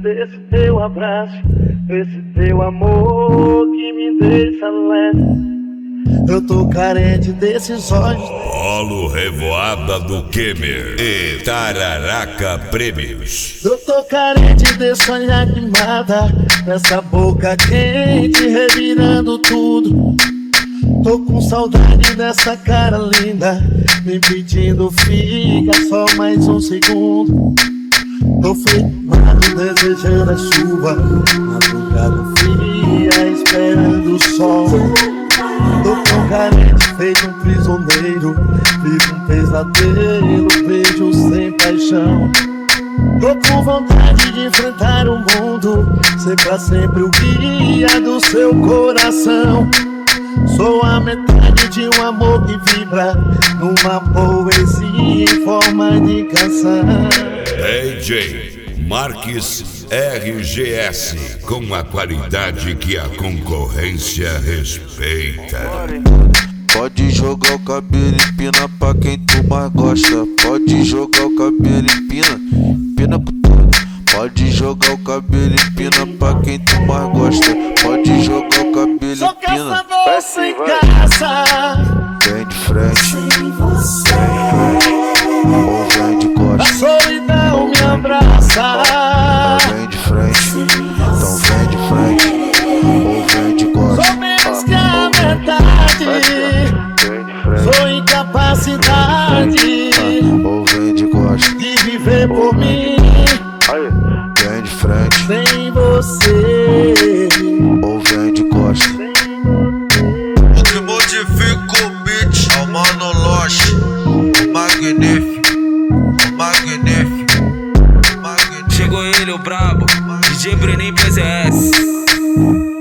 desse teu abraço, desse teu amor que me deixa leve. Eu tô carente desses olhos. Polo Revoada do Kemer e Tararaca Prêmios. Eu tô carente desse olhar que mata, dessa boca quente revirando tudo. Tô com saudade dessa cara linda, me pedindo fica só mais um segundo. Tô fritado desejando a chuva, madrugada fria esperando o sol. Tô tão carente, feito um prisioneiro, vivo um pesadelo, vejo sem paixão. Tô com vontade de enfrentar o mundo, ser pra sempre o guia do seu coração. Sou a metade de um amor que vibra numa poesia em forma de canção. DJ Marques RGS, com a qualidade que a concorrência respeita. Pode jogar o cabelo em pina pra quem tu mais gosta. Pode jogar o cabelo em pina, pina com tudo. Pode jogar o cabelo em pina pra quem tu mais gosta. Pode jogar o cabelo em Sou pina. caçador sem caça, Vem de frente, ou vem de a costas. solidão me abraça. Vem de frente, então vem de frente, ou vem de costas. Sou menos que a metade, sou incapacidade Ou vem de costas. de viver por mim. Vem de frente, Sem você, ou vem de costas. O que modifica o beat é o Mano Loche, o magnífico, o magnífico, o magnífico. Chegou ele, o brabo, DJ Breninho PZS.